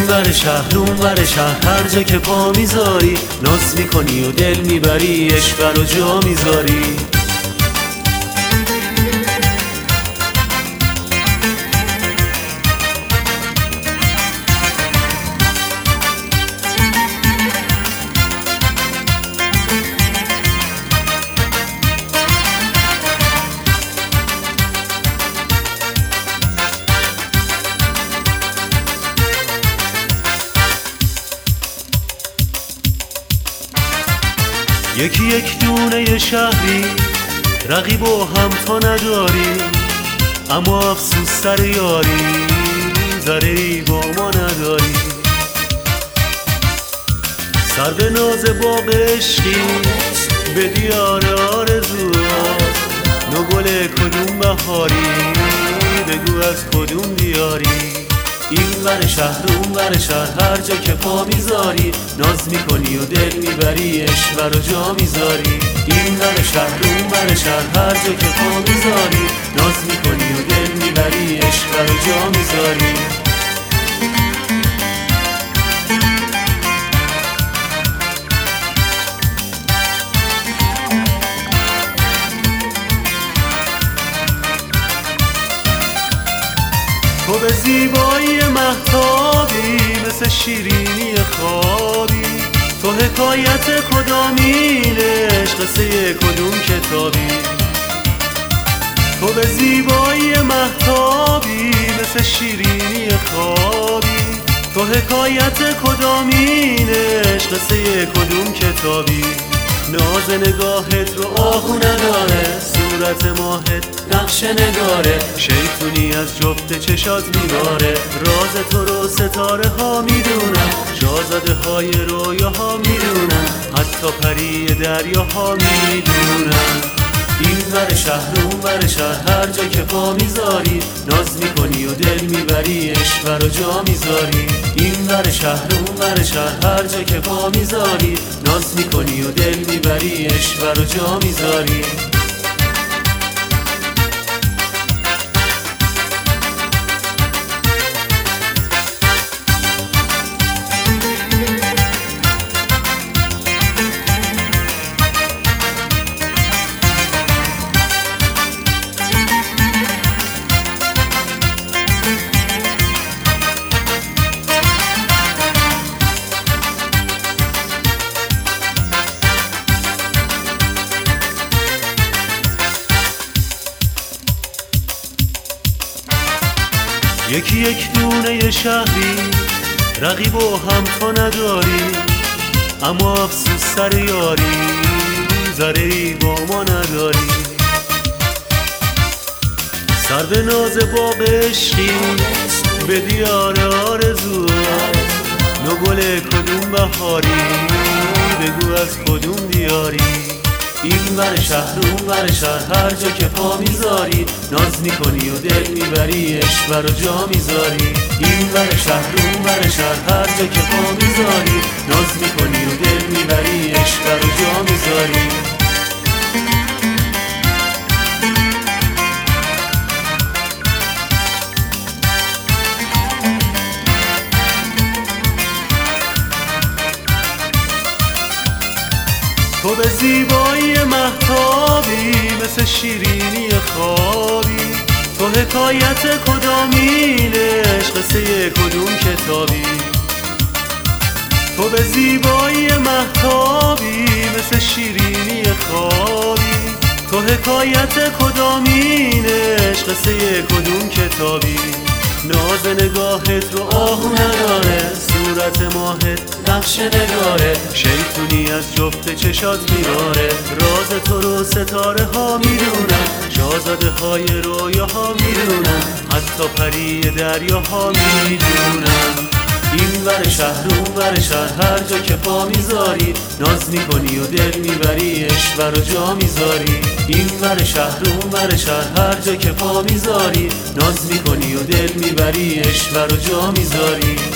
ور شهر اون ور شهر، هر جا که پا میذاری ناز میکنی و دل میبری، عشق رو جا میذاری. یکی یک دونه شهری، رقیب و همتا نداری، اما افسوس سر یاری، ذره‌ای با ما نداری. سر به ناز باغ عشقی به دیار آرزوات، نو گل کدوم بهاری، بگو از کدوم دیاری. این ور شهر اون ور شهر، هر جا که پا میذاری ناز میکنی و دل میبری، عشق رو جا میذاری. این ور شهر اون ور شهر، هر جا که پا میذاری ناز میکنی و دل میبری، عشق رو جا میذاری. تو به زیبایی مهتابی، مثل شیرینی خوابی، تو حکایت کدامین عشق، قصه کدوم کتابی. تو به زیبایی مهتابی، مثل شیرینی خوابی، تو حکایت کدامین عشق، قصه کدوم کتابی. ناز نگاهت رو آهو نداره، صورت ماهت نقش نگاره، شیطونی از جفت چشات میباره. راز تو رو ستاره ها میدونن، شاهزاده های رویاها میدونن، حتی پری دریاها میدونن. این ور شهر اون ور شهر، هر جا که پا میذاری ناز میکنی و دل میبری، عشق رو جا میذاری. این ور شهر اون ور شهر، هر جا که پا میذاری ناز میکنی و دل میبری، عشق رو جا میذاری. یکی یک دونه شهری، رقیب و همتا نداری، اما افسوس سر یاری، ذره‌ای با ما نداری. سر به ناز باغ عشقی به دیار آرزوات، نو گل کدوم بهاری، بگو از کدوم دیاری. این ور شهر اون ور شهر، هر جا که پا میذاری ناز میکنی و دل میبری، عشق رو جا میذاری. این ور شهر اون ور شهر، هر جا که پا میذاری ناز میکنی و دل میبری، عشق رو جا میذاری. تو به زیبایی مهتابی، مثل شیرینی خوابی، تو حکایت کدامین عشق، قصه کدوم کتابی. تو به زیبایی مهتابی، مثل شیرینی خوابی، تو حکایت کدامین عشق، قصه کدوم کتابی. ناز نگاهت رو آهو نداره، صورت ماهت نقش نگاره، شیطونی از جفت چشات میباره. راز تو رو ستاره ها میدونن، شاهزاده های رویاها میدونن، حتی پری دریاها میدونن. این ور شهر اون ور شهر، هر جا که پا میذاری ناز میکنی و دل میبری، عشق رو جا میذاری. این ور شهر اون ور شهر، هر جا که پا میذاری ناز میکنی و دل میبری، عشق رو جا میذاری.